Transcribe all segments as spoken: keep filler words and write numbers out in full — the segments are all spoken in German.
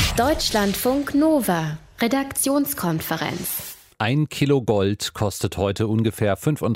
Deutschlandfunk Nova, Redaktionskonferenz. Ein Kilo Gold kostet heute ungefähr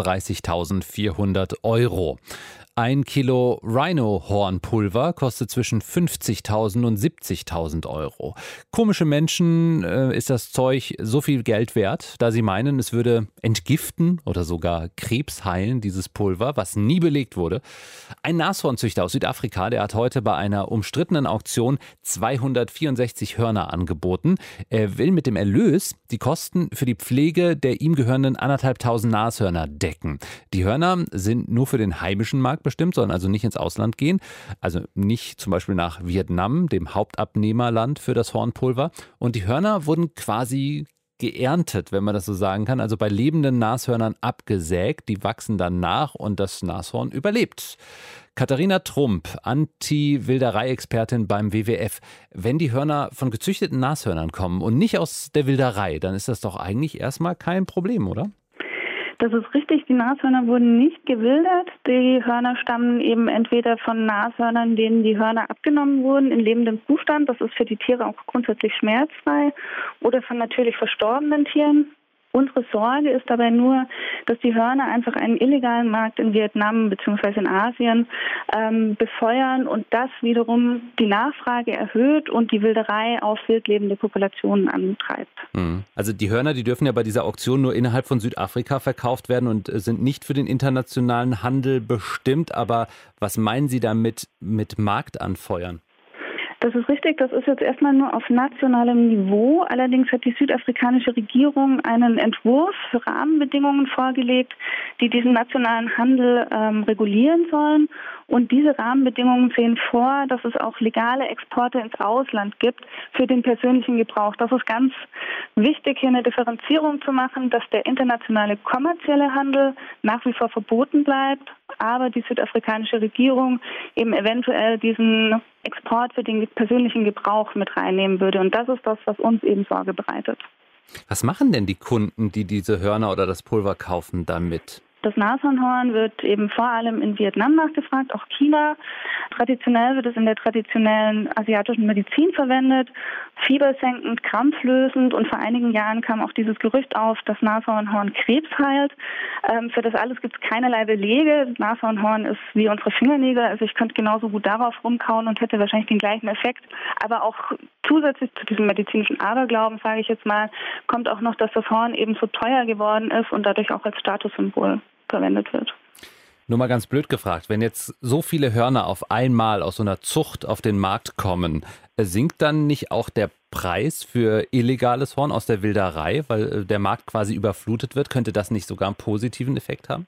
fünfunddreißigtausendvierhundert Euro. Ein Kilo Rhino-Hornpulver kostet zwischen fünfzigtausend und siebzigtausend Euro. Komische Menschen äh, ist das Zeug so viel Geld wert, da sie meinen, es würde entgiften oder sogar Krebs heilen, dieses Pulver, was nie belegt wurde. Ein Nashornzüchter aus Südafrika, der hat heute bei einer umstrittenen Auktion zweihundertvierundsechzig Hörner angeboten. Er will mit dem Erlös die Kosten für die Pflege der ihm gehörenden anderthalbtausend Nashörner decken. Die Hörner sind nur für den heimischen Markt bestimmt, sollen also nicht ins Ausland gehen. Also nicht zum Beispiel nach Vietnam, dem Hauptabnehmerland für das Hornpulver. Und die Hörner wurden quasi geerntet, wenn man das so sagen kann. Also bei lebenden Nashörnern abgesägt. Die wachsen dann nach und das Nashorn überlebt. Katharina Trump, Anti-Wilderei-Expertin beim W W F. Wenn die Hörner von gezüchteten Nashörnern kommen und nicht aus der Wilderei, dann ist das doch eigentlich erstmal kein Problem, oder? Das ist richtig, die Nashörner wurden nicht gewildert. Die Hörner stammen eben entweder von Nashörnern, denen die Hörner abgenommen wurden, in lebendem Zustand. Das ist für die Tiere auch grundsätzlich schmerzfrei. Oder von natürlich verstorbenen Tieren. Unsere Sorge ist dabei nur, dass die Hörner einfach einen illegalen Markt in Vietnam bzw. in Asien ähm, befeuern und das wiederum die Nachfrage erhöht und die Wilderei auf wildlebende Populationen antreibt. Also die Hörner, die dürfen ja bei dieser Auktion nur innerhalb von Südafrika verkauft werden und sind nicht für den internationalen Handel bestimmt. Aber was meinen Sie damit mit Markt anfeuern? Das ist richtig, das ist jetzt erstmal nur auf nationalem Niveau. Allerdings hat die südafrikanische Regierung einen Entwurf für Rahmenbedingungen vorgelegt, die diesen nationalen Handel ähm, regulieren sollen. Und diese Rahmenbedingungen sehen vor, dass es auch legale Exporte ins Ausland gibt für den persönlichen Gebrauch. Das ist ganz wichtig, hier eine Differenzierung zu machen, dass der internationale kommerzielle Handel nach wie vor verboten bleibt, aber die südafrikanische Regierung eben eventuell diesen Export für den persönlichen Gebrauch mit reinnehmen würde. Und das ist das, was uns eben Sorge bereitet. Was machen denn die Kunden, die diese Hörner oder das Pulver kaufen, damit? Das Nashornhorn wird eben vor allem in Vietnam nachgefragt, auch China. Traditionell wird es in der traditionellen asiatischen Medizin verwendet, fiebersenkend, krampflösend, und vor einigen Jahren kam auch dieses Gerücht auf, dass Nashornhorn Krebs heilt. Ähm, für das alles gibt es keinerlei Belege. Das Nashornhorn ist wie unsere Fingernägel, also ich könnte genauso gut darauf rumkauen und hätte wahrscheinlich den gleichen Effekt. Aber auch zusätzlich zu diesem medizinischen Aberglauben, sage ich jetzt mal, kommt auch noch, dass das Horn eben so teuer geworden ist und dadurch auch als Statussymbol verwendet wird. Nur mal ganz blöd gefragt, wenn jetzt so viele Hörner auf einmal aus so einer Zucht auf den Markt kommen, sinkt dann nicht auch der Preis für illegales Horn aus der Wilderei, weil der Markt quasi überflutet wird? Könnte das nicht sogar einen positiven Effekt haben?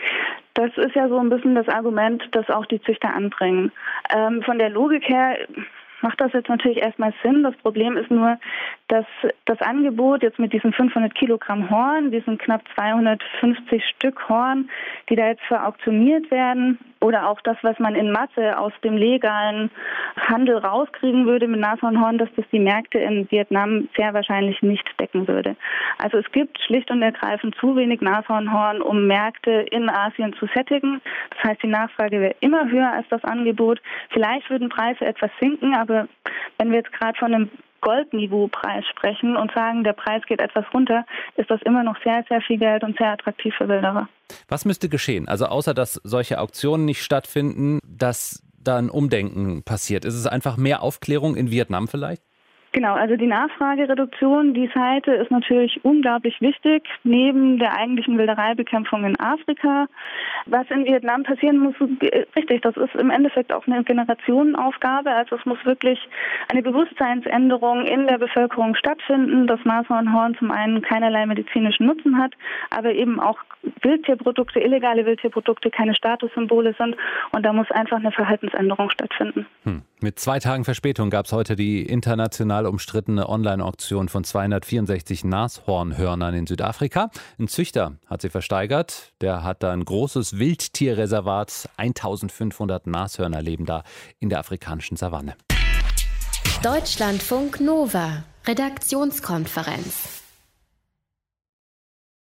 Das ist ja so ein bisschen das Argument, das auch die Züchter anbringen. Ähm, von der Logik her macht das jetzt natürlich erstmal Sinn. Das Problem ist nur, dass das Angebot jetzt mit diesen fünfhundert Kilogramm Horn, diesen knapp zweihundertfünfzig Stück Horn, die da jetzt verauktioniert werden, oder auch das, was man in Masse aus dem legalen Handel rauskriegen würde mit Nashornhorn, dass das die Märkte in Vietnam sehr wahrscheinlich nicht decken würde. Also es gibt schlicht und ergreifend zu wenig Nashornhorn, um Märkte in Asien zu sättigen. Das heißt, die Nachfrage wäre immer höher als das Angebot. Vielleicht würden Preise etwas sinken, aber wenn wir jetzt gerade von einem Goldniveau-Preis sprechen und sagen, der Preis geht etwas runter, ist das immer noch sehr, sehr viel Geld und sehr attraktiv für Wilderer. Was müsste geschehen? Also außer, dass solche Auktionen nicht stattfinden, dass da ein Umdenken passiert. Ist es einfach mehr Aufklärung in Vietnam vielleicht? Genau, also die Nachfragereduktion, die Seite ist natürlich unglaublich wichtig, neben der eigentlichen Wildereibekämpfung in Afrika. Was in Vietnam passieren muss, richtig, das ist im Endeffekt auch eine Generationenaufgabe. Also es muss wirklich eine Bewusstseinsänderung in der Bevölkerung stattfinden, dass Nashornhorn zum einen keinerlei medizinischen Nutzen hat, aber eben auch Wildtierprodukte, illegale Wildtierprodukte keine Statussymbole sind, und da muss einfach eine Verhaltensänderung stattfinden. Hm. Mit zwei Tagen Verspätung gab es heute die international umstrittene Online-Auktion von zweihundertvierundsechzig Nashornhörnern in Südafrika. Ein Züchter hat sie versteigert. Der hat da ein großes Wildtierreservat. eintausendfünfhundert Nashörner leben da in der afrikanischen Savanne. Deutschlandfunk Nova, Redaktionskonferenz.